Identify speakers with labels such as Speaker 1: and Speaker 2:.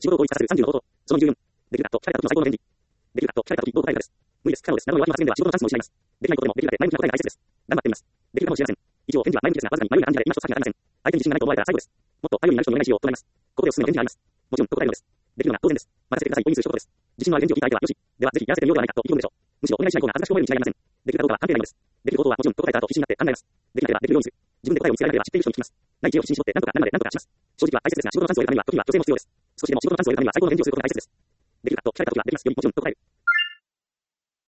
Speaker 1: 仕事を効率化させる30の方法。その理由4。できるかと聞かれた時の最高の返事。できるかと聞かれた時どう答えるかです。無理です。可能です。などの弱気発言では仕事のチャンスも失います。できないことでもできるだけ前向きな答えが大切です。頑張ってみます。できるかもしれません。一応、返事は前向きですが、わずかに迷いがあるので、今一つ先がありません。相手に自信がないと思われたら最後です。もっと頼りになる人にお願いしようとなります。ここでおすすめの返事があります。もちろん、と答えるのです。できるのが当然です。任せてくださいと意味することです。自信のある返事を聞いた相手は、よし。では、ぜひやらせてみようではないかと意気込むでしょう。むしろお願いしない方が恥ずかしく思えるに違いありません。できるかどうかは関係ないのです。できることはもちろんと答えた後必死になって考えます。できなければできるようにする。自分で答えを見つけられなければ知っている人に聞きます。ない知恵を必死に絞って何とかなるまで何とかします。正直は大切ですが、仕事のチャンスを得るためには時には女性も必要です。少しでも仕事のチャンスを得るためには最高の返事をすることが大切です。できるかと聞かれた時はできますよりもちろんと答える。